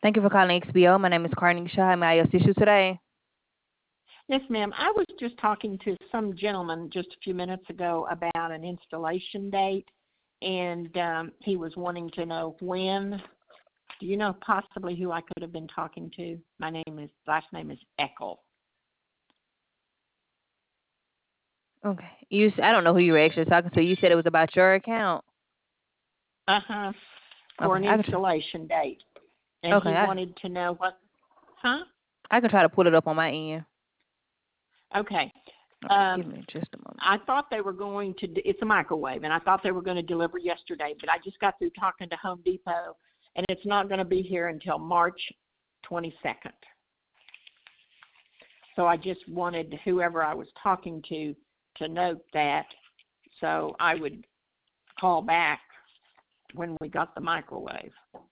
Thank you for calling XBO. My name is Carnisha. How may I assist you today? Yes, ma'am. I was just talking to some gentleman just a few minutes ago about an installation date, and he was wanting to know when. Do you know possibly who I could have been talking to? Last name is Eckel. Okay. I don't know who you were actually talking to. You said it was about your account. For Okay. an installation date, and Okay. he wanted to know what. Huh? I can try to pull it up on my end. Okay. Okay, give me just a moment. I thought they were going to. It's a microwave, and I thought they were going to deliver yesterday, but I just got through talking to Home Depot, and it's not going to be here until March 22nd. So I just wanted whoever I was talking to note that, so I would call back when we got the microwave.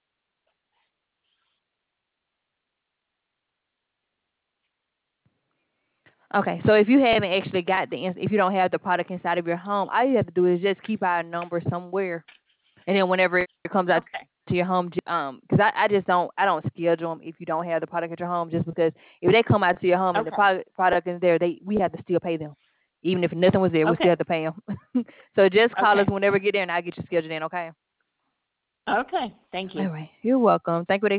Okay, so if you haven't actually got if you don't have the product inside of your home, all you have to do is just keep our number somewhere, and then whenever it comes out to your home, because I just I don't schedule them if you don't have the product at your home, just because if they come out to your home and the product is there, we have to still pay them, even if nothing was there, we still have to pay them. So just call us whenever you get there, and I'll get you scheduled in. Okay. Okay. Thank you. All right. You're welcome. Thank you.